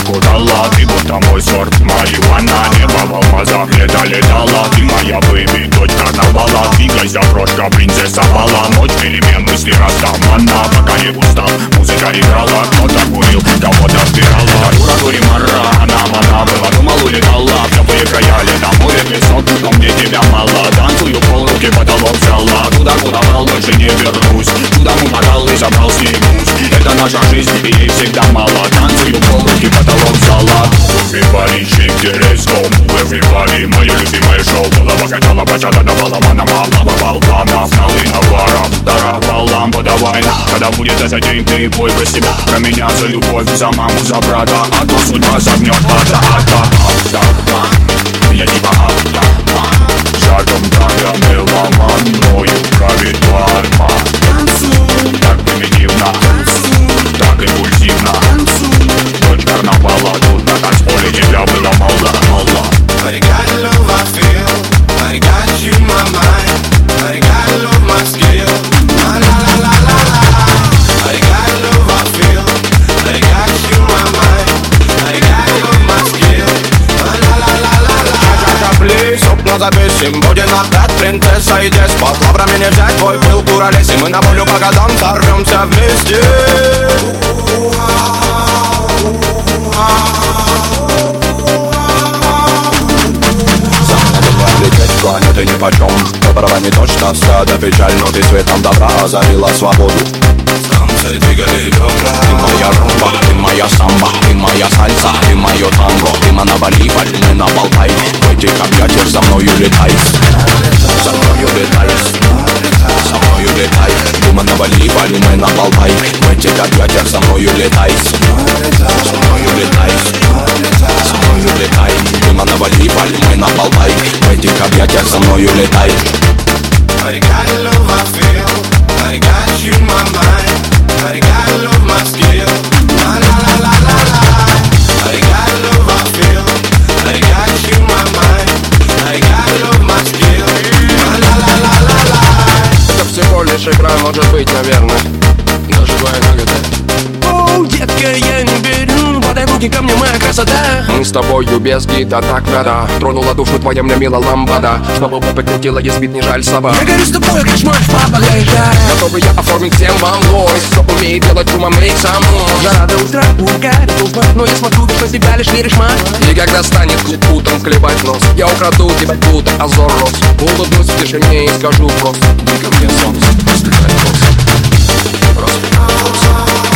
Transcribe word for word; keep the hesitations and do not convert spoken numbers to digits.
руку дала. Ты будто мой сорт марихуана. Небо в алмазах лета-летала. Ты моя бэйби, дочь карнавала. Двигайся, крошка, принцесса бала. Ночь перемен, мысли растамана. Пока не устал, музыка играла. Кто-то курил, кого-то вбирала. Дура, дури, мара, она мана была. Думал, улетала, в теплые края лета. Море высот, но мне тебя мало. Танцую, полруки потолок взяла. Туда, куда брал, больше не вернусь. Туда мутакал и забрал снегусь. Это наша жизнь, и ей всегда мало. Танцую, полруки потолок взяла. Everybody shake their ass, go move everybody. Мое любимое шоу. Голова качала, бачата давала, мана мала. Бабал планов, налы наваром. Даровал лампу, давай. Когда будет этот день, ты бой про себя. Про меня за любовь, за маму, за брата. А то судьба загнет ата, ата, ата, ата. Я типа ата, ата. Жарком танго меломаною правит барма. Так примитивно, так импульсивно. Дочь карнавала, тут на танцполе тебя было мало, мало. But I got the love I feel, but I got you in my mind, but I got the love my skill, la la la la la la. But I got the love I feel, but I got you in my mind, but I got the love my skill, la la la la la la. Шапли, сопно запишем, будет опять принцесса и деспот. Лаврами не взять твой пыл, куролес, и мы на волю по годам сорвемся вместе. Планеты нипочем, доброго не точно, стада печаль, но ты светом добра озарила свободу. Станции двигали добра. Ты моя rumba, ты моя самба, ты моя сальса, ты мое танго. Ты на Бали, мы на Болтай. В этих объятиях со мною летай. Со мною летай. Со мною летай. Ты на Бали, мы на Болтай. В этих объятиях со мною летай. Со мною летай. Со мною летай. Ты на Бали, мы на Болтай. В этих объятиях со мною летай. But I got the love I feel, but I got you in my mind, but I got the love my skill, la la la la la la. But I got the love I feel, but I got you in my mind, but I got the love my skill, la la la la la la. Это всего лишь игра, может быть, наверное, даже двое на года. Оу, детка, я не беру, подай руки ко мне, моя красота. Мы с тобою без гида, так надо. Тронула душу твоя мне мила ламбада. Чтобы попы крутила, избит не жаль собак. Я горю с тобой, как шмаль, папа, гаишь. Готовы я оформить всем вам войс. Кто умеет делать шума, мейк сам. Жара до утра, угорит толпа. Но я смотрю, что тебя лишь лиришь мать. И когда станет клуб утром клевать нос, я украду тебя тут, Азор Рос. Улыбнусь в тишине и скажу просто: дай ко мне солнце, взлетай просто. Просто, просто.